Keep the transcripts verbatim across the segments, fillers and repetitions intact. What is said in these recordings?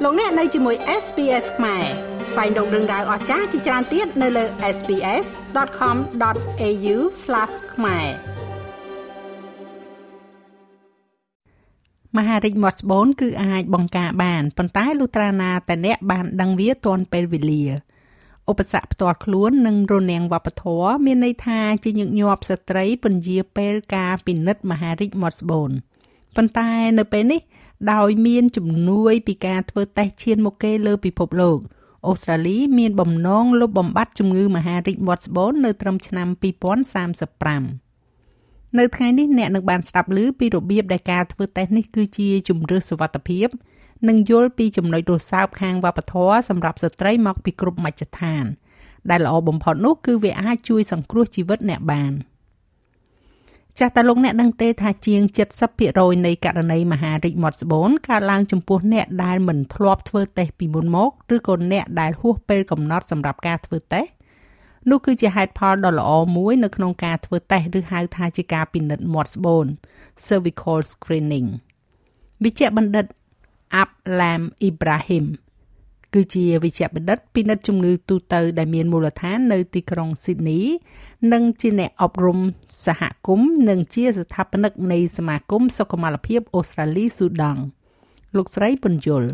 លោកអ្នកនៅជាមួយ เอส บี เอส ខ្មែរស្វែងរកដឹងដៅអស្ចារ្យជាច្រើនទៀតនៅលើ เอส บี เอส ដត com ដត เอ ยู ស្លាស ខ្មែរមហារីកមាត់ស្បូនគឺអាចបង្ការបានប៉ុន្តែលុះត្រាណាតែអ្នកបានដឹងវាទាន់ពេលវេលាឧបសគ្គផ្ទាល់ខ្លួននិងរនាំងវប្បធម៌មានន័យថាជាញឹកញាប់ស្ត្រីពន្យាពេលការពិនិត្យមហារីកមាត់ស្បូនប៉ុន្តែនៅពេលនេះដោយមានជំនួយពីការធ្វើតេស្តឈានមុខគេលើពិភពលោកអូស្ត្រាលីមានបំណងលុបបំបាត់ជំងឺមហារីកមាត់ស្បូននៅត្រឹមឆ្នាំពីរពាន់សាមសិបប្រាំនៅថ្ងៃនេះអ្នកនឹងបានស្ដាប់ឮពីរបៀបដែលការធ្វើតេស្តនេះគឺជាជំរឿសសុវត្ថិភាពនិងយល់ពីចំណុចរសើបខាងវប្បធម៌សម្រាប់ស្ត្រីមកពីគ្រប់មជ្ឈដ្ឋានដែលល្អបំផុតនោះគឺវាអាចជួយសង្គ្រោះជីវិតអ្នកបានចាស់តើលោកអ្នកដឹងទេថាជាង เจ็ดสิบភាគរយ នៃករណីមហារីកមាត់ស្បូនកើតឡើងចំពោះអ្នកដែលមិនធ្លាប់ធ្វើតេស្តពីមុនមកឬក៏អ្នកដែលហួសពេលកំណត់សម្រាប់ការធ្វើតេស្តនោះគឺជាហេតុផលដ៏ល្អមួយនៅក្នុងការធ្វើតេស្តឬហៅថាជាការពិនិត្យមាត់ស្បូន cervical screening វិជ្ជបណ្ឌិត Ablam Ibrahim គឺជាវិជ្ជបណ្ឌិតពិនិត្យជំងឺទូទៅដែលមានមូលដ្ឋាននៅទីក្រុង Sydney និងជាអ្នកអប់រំសហគមន៍និងជាស្ថាបនិកនៃសមាគមសុខុមាលភាពអូស្ត្រាលីស៊ូដង់លោកស្រីពន្យល់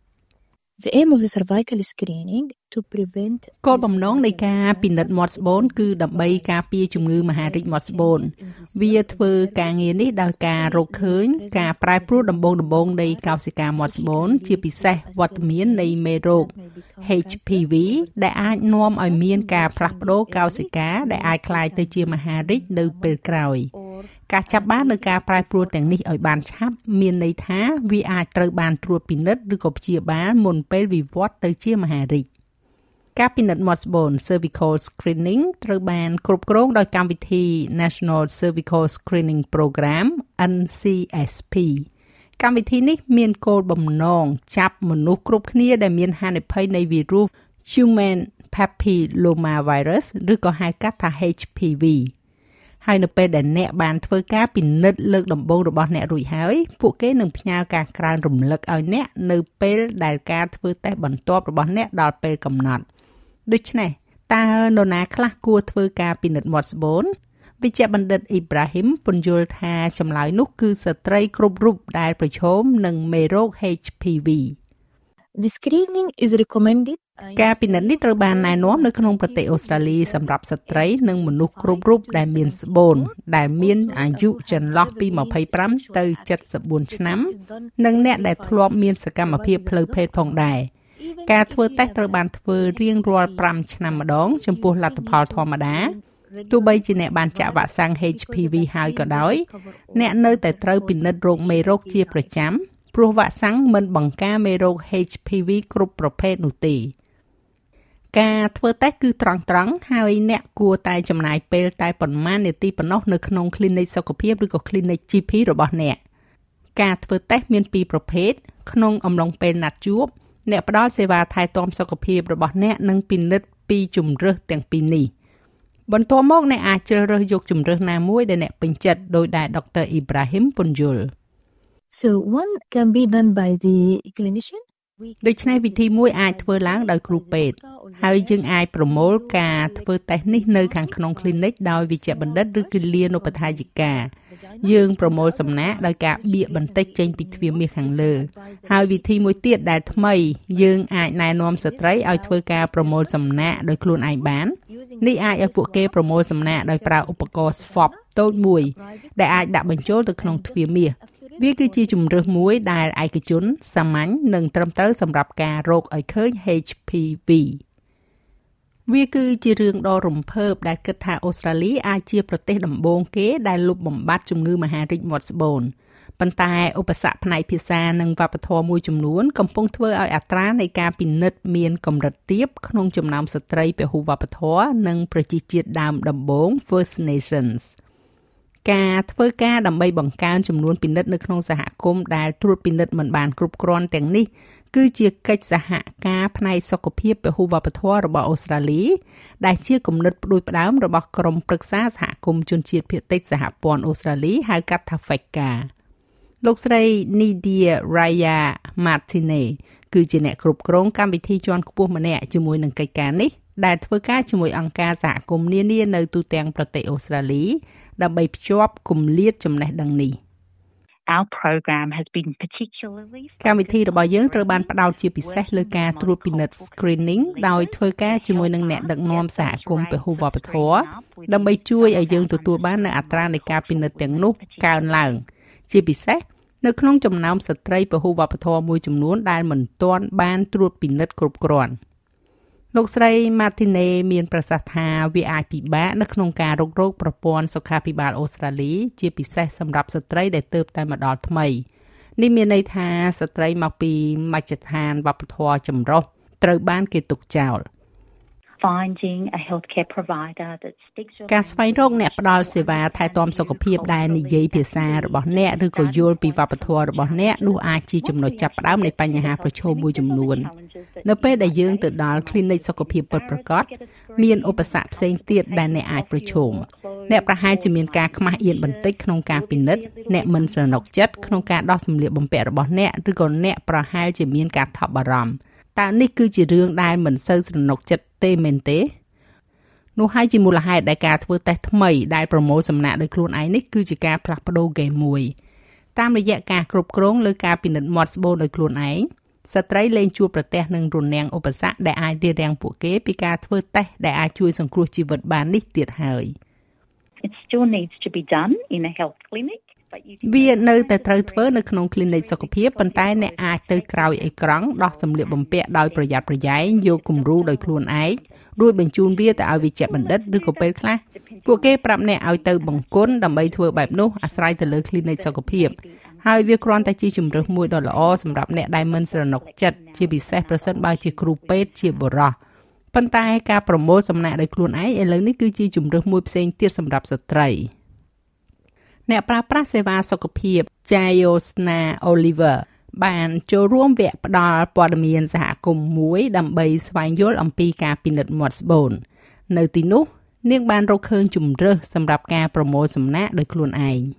The aim of the cervical screening to prevent គោលបំណងនៃការពិនិត្យមាត់ស្បូនគឺដើម្បីការពារជំងឺមហារីកមាត់ស្បូនវាធ្វើការងារនេះដោយការរកឃើញការប្រែប្រួលដំបូងដំបូងនៃកោសិកាមាត់ស្បូនជាពិសេសវត្តមាននៃមេរោគ เอช พี វី ដែលអាចនាំឲ្យមានការផ្លាស់ប្ដូរកោសិកាដែលអាចក្លាយទៅជាមហារីកនៅពេលក្រោយការចាប់បាននូវការប្រែប្រួលទាំងនេះឲ្យបានឆាប់មានន័យថាវាអាចត្រូវបានត្រួតពិនិត្យឬក៏ព្យាបាលមុនពេលវិវត្តទៅជាមហារីកការពិនិត្យមាត់ស្បូន cervical screening ត្រូវបានគ្រប់គ្រងដោយកម្មវិធី National Cervical Screening Program เอ็น ซี เอส พี កម្មវិធីនេះមានគោលបំណងចាប់មនុស្សគ្រប់គ្នាដែលមានហានិភ័យនៃវីរុស Human Papillomavirus ឬក៏ហៅកាត់ថា เอช พี វី ហើយនៅពេលដែលអ្នកបានធ្វើការពិនិត្យលើកដំបូងរបស់អ្នករួចហើយពួកគេនឹងផ្ញើការក្រើនរំលឹកឲ្យអ្នកនៅពេលដែលការធ្វើតេស្តបន្ទាប់របស់អ្នកដល់ពេលកំណត់ដូច្នេះតើនរណាខ្លះគួរធ្វើការពិនិត្យមាត់ស្បូនវិជ្ជបណ្ឌិត Ibrahim ពន្យល់ថាចម្លើយនោះគឺស្ត្រីគ្រប់រូបដែលប្រឈមនឹងមេរោគ เอช พี វី The screening is recommended ការពិនិត្យនេះត្រូវបានណែនាំនៅក្នុងប្រទេសអូស្ត្រាលីសម្រាប់ស្ត្រីនិងមនុស្សគ្រប់រូបដែលមានស្បូនដែលមានអាយុចន្លោះពីยี่สิบห้าទៅเจ็ดสิบสี่ឆ្នាំនិងអ្នកដែលធ្លាប់មានសកម្មភាពផ្លូវភេទផងដែរការធ្វើតេស្តត្រូវបានធ្វើរៀងរាល់fiveឆ្នាំម្ដងចំពោះលទ្ធផលធម្មតាទោះបីជាអ្នកបានចាក់វ៉ាក់សាំង เอช พี វី ហើយក៏ដោយអ្នកនៅតែត្រូវពិនិត្យរោគមេរោគជាប្រចាំព្រោះវ៉ាក់សាំងមិនបង្ការមេរោគ เอช พี វី គ្រប់ប្រភេទនោះទេការធ្វើតេស្តគឺត្រង់ត្រង់ហើយអ្នកគួរតែចំណាយពេលតែប៉ុន្មាននាទីប៉ុណ្ណោះនៅក្នុង clinic សុខភាពឬក៏ clinic ជី พี របស់អ្នកការធ្វើតេស្តមានពីរប្រភេទក្នុងអំឡុងពេលណាត់ជួបអ្នកផ្ដល់សេវាថែទាំសុខភាពរបស់អ្នកនឹងពិនិត្យពីជំរើសទាំងពីរនេះបន្ទាប់មកអ្នកអាចជ្រើសរើសយកជំរើសណាមួយដែលអ្នកពេញចិត្តដោយដែលដុកទ័រ Ibrahim ពន្យល់ So one can be done by the clinician ដូច្នេះវិធីមួយអាចធ្វើឡើងដោយគ្រូពេទ្យហើយយើងអាចប្រមូលការធ្វើតេស្តនេះនៅខាងក្នុង clinic ដោយវិជ្ជបណ្ឌិតឬគិលានុបដ្ឋាយិកាយើងប្រមូលសំណាកដោយការបៀកបន្តិចចេញពីទ្វារមាសខាងលើហើយវិធីមួយទៀតដែលថ្មីយើងអាចណែនាំស្ត្រីឲ្យធ្វើការប្រមូលសំណាកដោយខ្លួនឯងបាននេះអាចឲ្យពួកគេប្រមូលសំណាកដោយប្រើឧបករណ៍ swab តូចមួយដែលអាចដាក់បញ្ចូលទៅក្នុងទ្វារមាសវាគឺជាជំរើសមួយដែលឯកជនសាមញ្ញនិងត្រឹមត្រូវសម្រាប់ការរកឲ្យឃើញ เอช พี វី វាគឺជារឿងដ៏រំភើបដែលគិតថាអូស្ត្រាលីអាចជាប្រទេសដំបូងគេដែលលុបបំបាត់ជំងឺមហារីកមាត់ស្បូនប៉ុន្តែឧបសគ្គផ្នែកភាសានិងវប្បធម៌មួយចំនួនកំពុងធ្វើឲ្យអត្រានៃការពិនិត្យមានកម្រិតទាបក្នុងចំណោមស្ត្រីពហុវប្បធម៌និងប្រជាជាតិដើមដំបូង First Nationsការធ្វើការដើម្បីបង្កើនចំនួនពិនិត្យនៅក្នុងសហគមន៍ដែលត្រួតពិនិត្យមិនបានគ្រប់គ្រាន់ទាំងនេះគឺជាកិច្ចសហការផ្នែកសុខភាពពហុវប្បធម៌របស់អូស្ត្រាលីដែលជាគំនិតផ្ដួចផ្ដើមរបស់ក្រុមប្រឹក្សាសហគមន៍ជនជាតិភាគតិចសហព័ន្ធអូស្ត្រាលីហៅកាត់ថា ហ្វេកាលោកស្រី Nidia Raya Martinez គឺជាអ្នកគ្រប់គ្រងកម្មវិធីជាន់ខ្ពស់ម្នាក់ជាមួយនឹងកិច្ចការនេះដែលធ្វើការជាមួយអង្គការសហគមន៍នានានៅទូទាំងប្រទេសអូស្ត្រាលីដើម្បីភ្ជាប់គម្លាតចំណេះដឹងនេះ Our program has been particularly កម្មវិធីរបស់យើងត្រូវបានផ្ដោតជាពិសេសលើការត្រួតពិនិត្យ screening ដោយធ្វើការជាមួយនឹងអ្នកដឹកនាំសហគមន៍ពហុវប្បធម៌ដើម្បីជួយឲ្យយើងទទួលបាននូវអត្រានៃការពិនិត្យទាំងនោះកើនឡើងជាពិសេសនៅក្នុងចំណោមស្ត្រីពហុវប្បធម៌មួយចំនួនដែលមិនទាន់បានត្រួតពិនិត្យគ្រប់គ្រាន់លោកស្រី Martinez មានប្រសាសន៍ថាវាអាចពិបាកនៅក្នុងការរុករកប្រព័ន្ធសុខាភិបាលអូស្ត្រាលីជាពិសេសសម្រាប់ស្ត្រីដែលទើបតែមកដល់ថ្មីនេះមានន័យថាស្ត្រីមកពីមជ្ឈដ្ឋានវប្បធម៌ចម្រុះត្រូវបានគេទុកចោល finding a healthcare provider that speaks your ការស្វែងរកអ្នកផ្ដល់សេវាថែទាំសុខភាពដែលនិយាយភាសារបស់អ្នកឬក៏យល់ពីវប្បធម៌របស់អ្នកនោះអាចជាចំណុចចាប់ផ្ដើមនៃបញ្ហាប្រឈមមួយចំនួននៅពេលដែលយើងទៅដល់ clinic សុខភាពពិតប្រាកដមានឧបសគ្គផ្សេងទៀតដែលអ្នកអាចប្រឈមអ្នកប្រហែលជាមានការខ្មាស់អៀនបន្តិចក្នុងការពិនិត្យអ្នកមិនស្រណុកចិត្តក្នុងការដោះសម្លៀកបំពាក់របស់អ្នកឬក៏អ្នកប្រហែលជាមានការថប់បារម្ភតើនេះគឺជារឿងដែលមិនសូវស្រណុកចិត្តទេមែនទេនោះហើយជាមូលហេតុដែលការធ្វើតេស្តថ្មីដែលប្រមូលសំណាក់ដោយខ្លួនឯងនេះគឺជាការផ្លាស់ប្ដូរហ្គេមមួយតាមរយៈការគ្រប់គ្រងលើការពិនិត្យមាត់ស្បូនដោយខ្លួនឯងស្ត្រីលែងជួបប្រទះនឹងរនាំងឧបសគ្គដែលអាចរារាំងពួកគេពីការធ្វើតេស្តដែលអាចជួយសង្គ្រោះជីវិតបាននេះទៀតហើយ It still needs to be done in a health clinic វានៅតែត្រូវធ្វើនៅក្នុង clinic សុខភាពប៉ុន្តែអ្នកអាចទៅក្រោយអេក្រង់ដោះសម្លៀកបំពាក់ដោយប្រយ័ត្នប្រយែងយកគំរូដោយខ្លួនឯងរួចបញ្ជូនវាទៅឲ្យវិជ្ជបណ្ឌិតឬក៏ពេលខ្លះពួកគេប្រាប់អ្នកឲ្យទៅបង្គន់ដើម្បីធ្វើបែបនោះអាស្រ័យទៅលើ clinic សុខភាពហើយវាគ្រាន់តែជាជម្រើសមួយដ៏ល្អសម្រាប់អ្នកដែលមិនស្រណុកចិត្តជាពិសេសប្រសិនបើជាគ្រូពេទ្យជាបុរសប៉ុន្តែការប្រមូលសំណាក់ដោយខ្លួនឯងឥឡូវនេះគឺជាជម្រើសមួយផ្សេងទៀតសម្រាប់ស្ត្រីអ្នកប្រើប្រាស់សេវាសុខភាព Jayosna Oliver បានចូលរួមវគ្គផ្ដល់ព័ត៌មានសហគមន៍មួយដើម្បីស្វែងយល់អំពីការពិនិត្យមាត់ស្បូននៅទីនោះនាងបានរកឃើញជម្រើសសម្រាប់ការប្រមូលសំណាក់ដោយខ្លួនឯង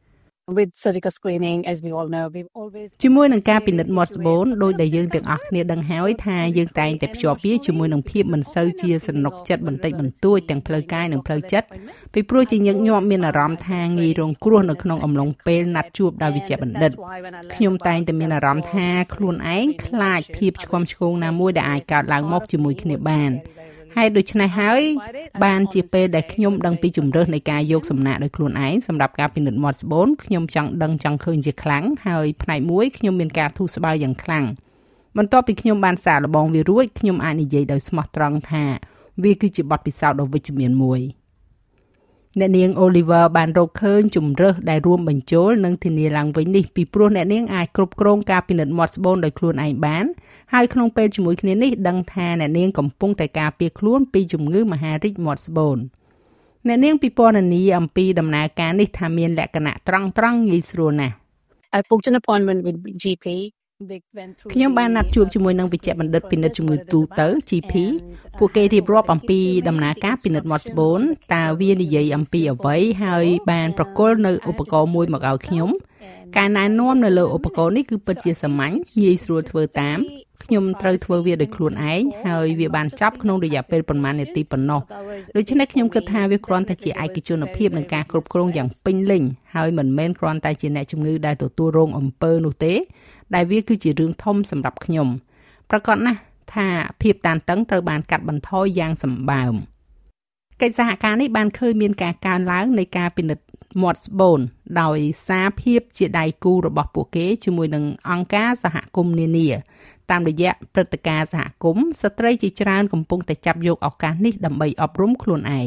With cervical screening as we all know we've always ជាមួយនឹងការពិនិត្យមាត់ស្បូនដោយដែលយើងទាំងអស់គ្នាដឹងហើយថាយើងតែងតែភ្ជាប់វាជាមួយនឹងភាពមិនសូវជាសំណុកចិត្តបន្តិចបន្តួចទាំងផ្លូវកាយនិងផ្លូវចិត្តពីព្រោះជាញឹកញាប់មានអារម្មណ៍ថាងាយរងគ្រោះនៅក្នុងអំឡុងពេលណាត់ជួបដោយវិជ្ជបណ្ឌិតខ្ញុំតែងតែមានអារម្មណ៍ថាខ្លួនឯងខ្លាចភាពឆ្គាំឆ្គងណាមួយដែលអាចកើតឡើងមកជាមួយគ្នាបានហើយដូច្នេះហើយបានជាពេលដែលខ្ញុំដឹងពីជំរើសនៃការយកសំណាក់ដោយខ្លួនឯងសម្រាប់ការពិនិត្យមាត់ស្បូនខ្ញុំចង់ដឹងចង់ឃើញជាខ្លាំងហើយផ្នែកមួយខ្ញុំមានការធូរស្បើយយ៉ាងខ្លាំងបន្ទាប់ពីខ្ញុំបានសាកល្បងវារួចខ្ញុំអាចនិយាយដោយស្មោះត្រង់ថាវាគឺជាបទពិសោធន៍ដ៏វិជ្ជមានមួយអ្នកនាង Oliver បានរកឃើញជំរើសដែលរួមបញ្ចូលនិងធានាឡើងវិញនេះពីព្រោះអ្នកនាងអាចគ្រប់គ្រងការពិនិត្យមាត់ស្បូនដោយខ្លួនឯងបានហើយក្នុងពេលជាមួយគ្នានេះដឹងថាអ្នកនាងកំពុងតែការពារខ្លួនពីជំងឺមហារីកមាត់ស្បូនអ្នកនាងពិពណ៌នាអំពីដំណើរការនេះថាមានលក្ខណៈត្រង់ត្រង់ងាយស្រួលណាស់ I booked an appointment with G P ខ្ញុំបានណាត់ជួបជាមួយនឹងវិជ្ជបណ្ឌិតពិនិត្យជំងឺទូទៅ G P ពួកគេរៀបរាប់អំពីដំណើរការពិនិត្យមាត់ស្បូនតើវានិយាយអំពីអ្វីហើយបានប្រគល់នៅឧបករណ៍មួយមកឲ្យខ្ញុំការណែនាំនៅលើឧបករណ៍នេះគឺពិតជាសាមញ្ញងាយស្រួលធ្វើតាមខ្ញុំត្រូវធ្វើវាដោយខ្លួនឯងហើយវាបានចប់ក្នុងរយៈពេលប្រមាណនាទីប៉ុណ្ណោះដូច្នេះខ្ញុំគិតថាវាគ្រាន់តែជាឯកជនភាពនិងការគ្រប់គ្រងយ៉ាងពេញលេញហើយមិនមែនគ្រាន់តែជាអ្នកជំងឺដែលទទួលរងអំពើនោះទេដែលវាគឺជារឿងធំសម្រាប់ខ្ញុំប្រកាសណាស់ថាភាពតានតឹងត្រូវបានកាត់បន្ថយយ៉ាងសម្បើមកិច្ចសហការនេះបានឃើញមានការកើនឡើងនៃការពិនិត្យមាត់ស្បូនដោយសារភាពជាដៃគូរបស់ពួកគេជាមួយនឹងអង្គការសហគមន៍នានាតាមរយៈព្រឹត្តិការណ៍សហគមន៍ស្ត្រីជាច្រើនកំពុងតែចាប់យកឱកាសនេះដើម្បីអប់រំខ្លួនឯង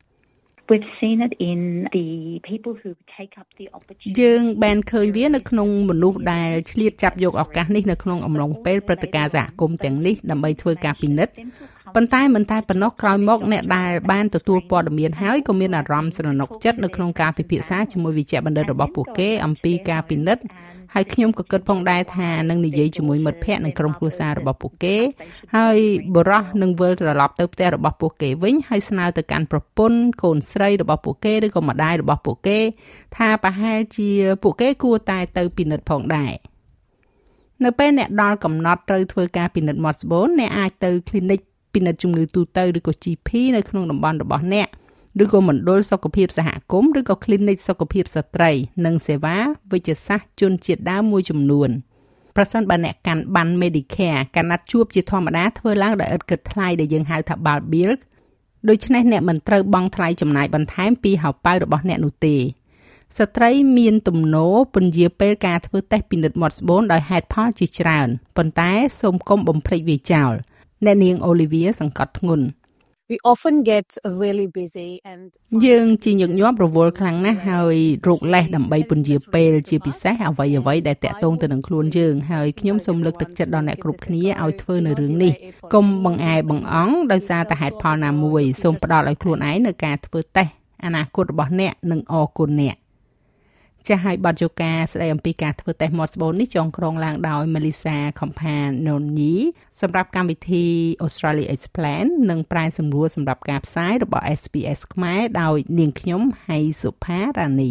We've seen it in the people who take up the opportunity យើងបានឃើញវានៅក្នុងមនុស្សដែលឆ្លៀតចាប់យកឱកាសនេះនៅក្នុងអំឡុងពេលព្រឹត្តិការណ៍សហគមន៍ទាំងនេះដើម្បីធ្វើការពិនិត្យប៉ុន្តែមិនតែប៉ុណ្ណោះក្រោយមកអ្នកដែលបានទទួលព័ត៌មានហើយក៏មានអារម្មណ៍ស្រណុកចិត្តនៅក្នុងការពិភាក្សាជាមួយវិជ្ជបណ្ឌិតរបស់ពួកគេអំពីការពិនិត្យហើយខ្ញុំក៏គិតផងដែរថានឹងនិយាយជាមួយមិត្តភ័ក្តិនិងក្រុមគ្រួសាររបស់ពួកគេហើយបុរសនឹងវិលត្រឡប់ទៅផ្ទះរបស់ពួកគេវិញហើយស្នើទៅកាន់ប្រពន្ធកូនស្រីរបស់ពួកគេឬក៏ម្ដាយរបស់ពួកគេថាប្រហែលជាពួកគេគួរតែទៅពិនិត្យផងដែរនៅពេលអ្នកដល់កំណត់ត្រូវធ្វើការពិនិត្យមាត់ស្បូនអ្នកអាចទៅ clinic ពិនិត្យជំងឺទូទៅឬក៏ ជី ភី នៅក្នុងតំបន់របស់អ្នកឬក៏មណ្ឌលសុខភាពសហគមន៍ឬក៏ clinic សុខភាពស្ត្រីនិងសេវាវិជ្ជសាស្ត្រជនជាតិដើមមួយចំនួនប្រសិនបើអ្នកកាន់ប័ណ្ណ Medicare ការណាត់ជួបជាធម្មតាធ្វើឡើងដោយឥតគិតថ្លៃដែលយើងហៅថា bulk bill ដូច្នេះអ្នកមិនត្រូវបង់ថ្លៃចំណាយបន្ថែមពីហោប៉ៅរបស់អ្នកនោះទេស្ត្រីមានទំនោរពន្យាពេលការធ្វើតេស្តពិនិត្យមាត់ស្បូនដោយហេតុផលជាច្រើនប៉ុន្តែសូមកុំបំភ្លេចវាចោលអ្នកនាង Olivia សង្កត់ធ្ងន់ We often get really busy and យើងជាញឹកញាប់រវល់ខ្លាំងណាស់ហើយរោគលេសដើម្បីពន្យាពេលជាពិសេសអ្វីអ្វីដែលតាក់ទងទៅនឹងខ្លួនយើងហើយខ្ញុំសូមលើកទឹកចិត្តដល់អ្នកគ្រប់គ្នាឲ្យធ្វើនៅរឿងនេះកុំបង្អែបង្អង់ដោយសារតែហេតុផលណាមួយសូមផ្ដល់ឲ្យខ្លួនឯងនៅការធ្វើតេស្តអនាគតរបស់អ្នកនិងអរគុណអ្នកចាស់ឲ្យបទយកាស្ដីអំពីការធ្វើតេស្តមាត់ស្បូននេះចងក្រងឡើងដោយ Melissa Kompanoni សម្រាប់កម្មវិធី Australia Explain និងប្រែសម្រួលសម្រាប់ការផ្សាយរបស់ เอส บี เอส ខ្មែរដោយនាងខ្ញុំហៃសុផារ៉ានី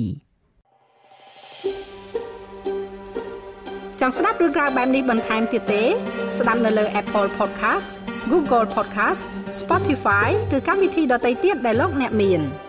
ចង់ស្ដាប់រឿងរ៉ាវបែបនេះបន្ថែមទៀតទេស្ដាប់នៅលើ Apple Podcast Google Podcast Spotify ឬកម្មវិធីដទៃទៀតដែលលោកអ្នកមាន